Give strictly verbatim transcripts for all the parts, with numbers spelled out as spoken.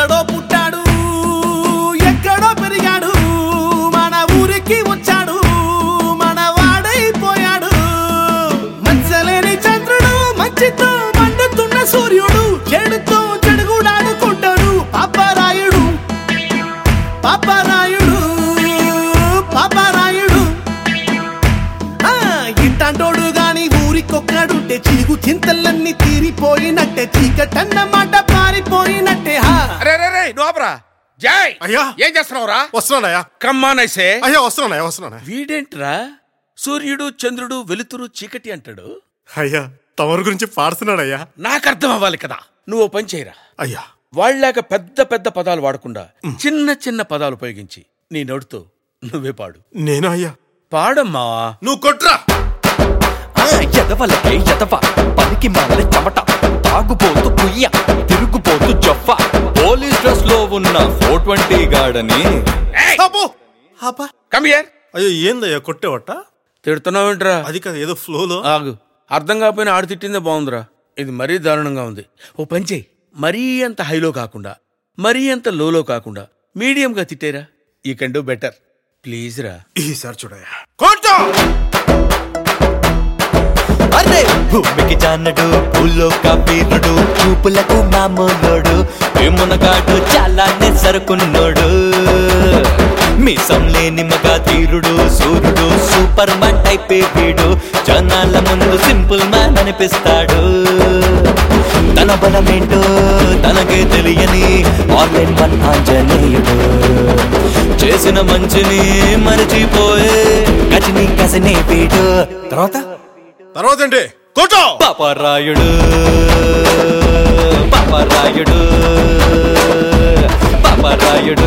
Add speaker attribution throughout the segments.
Speaker 1: ఎక్కడో పుట్టాడు ఎక్కడో పెరిగాడు మన ఊరికి వచ్చాడు మన వాడైపోయాడు మంచలేని చంద్రుడు మంచితో మండుతున్న సూర్యుడు చెడుతో చెడుగుడాడుకుంటాడు పాపరాయుడు పాపరాయుడు పాపరాయుడు ఇంటాంటోడు గాని ఊరికొక్కడుంటే చీగు చింతలన్నీ తీరిపోయినట్టే చీకటన్న మాట పారిపోయినట్టే
Speaker 2: జై అయ్యా ఏం చేస్తున్నావురా?
Speaker 3: వస్తున్నానయ్యా.
Speaker 2: కమ్మానైసే
Speaker 3: అయ్యా వస్తున్నానయ్యా వస్తున్నాను.
Speaker 2: వీడేంట్రా సూర్యుడు చంద్రుడు వెలుతురు చీకటి అంటాడు?
Speaker 3: అయ్యా తమరి గురించి పాడుతున్నాడయ్యా.
Speaker 2: నాకు అర్థం అవ్వాలి కదా. నువ్వు పని చేయరా
Speaker 3: అయ్యా.
Speaker 2: వాళ్ళలాగా పెద్ద పెద్ద పదాలు వాడకుండా చిన్న చిన్న పదాలు ఉపయోగించి నీ నోటితో నువ్వే పాడు.
Speaker 3: నేను అయ్యా
Speaker 2: పాడమ్మా.
Speaker 3: నువ్వు కొట్రా.
Speaker 4: ఎదవలకే ఎదవ పనికి మాల చెమట తాగుపోతూ కుయ్య తిరుగుపోతూ జొఫ పోలీస్ డ్రెస్ లో ఉన్న ఫోర్ ట్వంటీ గాడని
Speaker 3: అయ్యో ఏందయ్యా కొట్టేవట?
Speaker 2: తిడుతున్నావేంట్రా?
Speaker 3: అది కాదు ఏదో ఫ్లోలో.
Speaker 2: ఆగు, అర్థం కాకపోయినా ఆడు తిట్టిందే బాగుందిరా. ఇది మరీ దారుణంగా ఉంది. ఓ పని చేయి, మరీ అంత హైలో కాకుండా మరీ అంత లోలో కాకుండా మీడియంగా తిట్టేరా. You can do better please రా.
Speaker 3: ఈసారి చూడయ్యా. కొట్టు.
Speaker 4: అరే భూమికి జానడు భూలోక వీరుడు చూపులకు మామూలోడు ఏమునగాడు చాలానే సరుకున్నోడు మీసం లేని మగ తీరుడు సూర్యుడు సూపర్ మ్యాన్ టైపే వీడు జనాల ముందు సింపుల్ మ్యాన్ అనిపిస్తాడు తన బలమేంటో తనకే తెలియని ఆన్లైన్ వన్ ఆంజనేయుడు చేసిన మంచిని మరచిపోయే గజని కసనే వీడు. తర్వాత
Speaker 3: తర్వాత ఏంటి? కొట్టు.
Speaker 4: పాపరాయుడు పాపరాయుడు పాపరాయుడు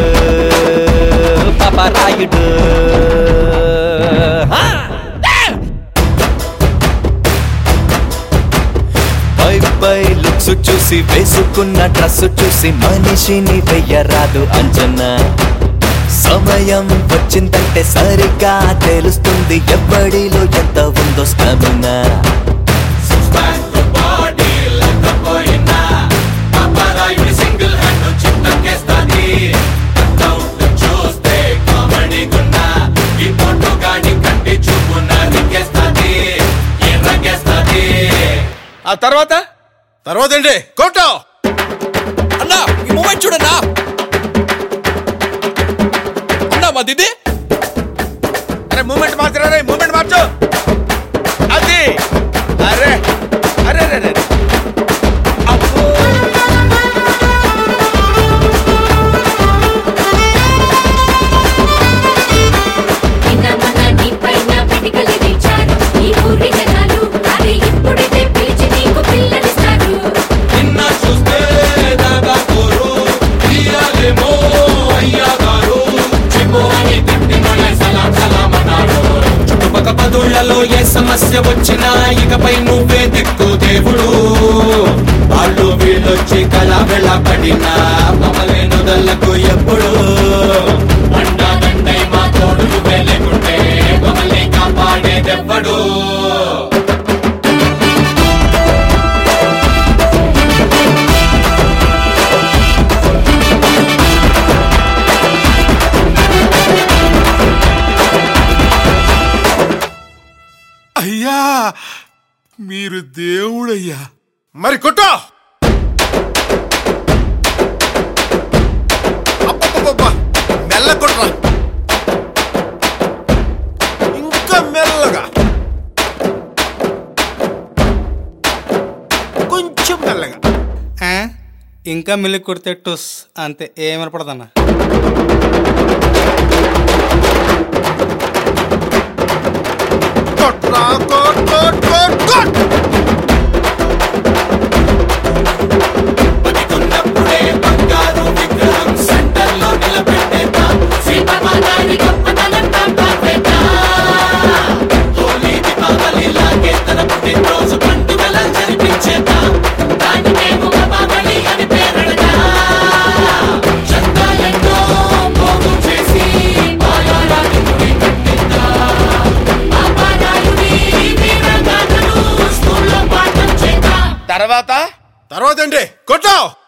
Speaker 4: పాపరాయుడు పై పై లుక్స్ చూసి వేసుకున్న డ్రెస్ చూసి మనిషిని వెయ్యరాదు అంచనా సమయం వచ్చిందంటే సరిగ్గా తెలుస్తుంది ఎవ్వడిలో ఎంత ఉందో స్టామినా.
Speaker 2: ఆ తర్వాత
Speaker 3: తర్వాత ఏంటి? కొట్టు.
Speaker 4: అన్నా ఈ మూమెంట్ చూడన్నా. అన్నా మా దిది.
Speaker 2: అరే మూమెంట్ మార్చరా రే, మూమెంట్ మార్చు. అది అరే అరే అరే
Speaker 5: పదుళ్లలో ఏ సమస్య వచ్చినా ఇకపై నువ్వే దిక్కు దేవుడు వాళ్ళు వీళ్ళొచ్చి కళ వెళ్ళబడినా మమలేనుదలకు ఎప్పుడు అండాదండై మా తోడు నువ్వే లేకుంటే మమ్మల్ని కాపాడేదెవ్వడు.
Speaker 3: అయ్యా మీరు దేవుడయ్యా. మరి కొట్టు. అబ్బబ్బబ్బా మెల్ల కొట్రా. ఇంకా మెల్లగా, కొంచెం మెల్లగా.
Speaker 6: ఇంకా మిల్లి కొడితే టుస్ అంతే, ఏమనపడదన్నా.
Speaker 3: కొట్రా కొట్ కొట్ కొట్ కొట్.
Speaker 5: బతికున్నప్పుడే బంగారు విగ్రహం సెంటర్ లో నిలబెట్టేదా సీతమాతారి గొప్పతనం కాపాడేదా హోలీ దీపావళి లాగే తన పుట్టినరోజు పండుగల జరిపించేదా దానికేమో బాబలి అని పేరడదా చందాలెన్నో పోగు చేసి బాయారాని గుడి కట్టిందా పాపారాయుడి వీరగాథను స్కూల్లో పాఠం చేద్దా.
Speaker 2: తర్వాత
Speaker 3: తర్వాత ఏంటి? కొట్టు.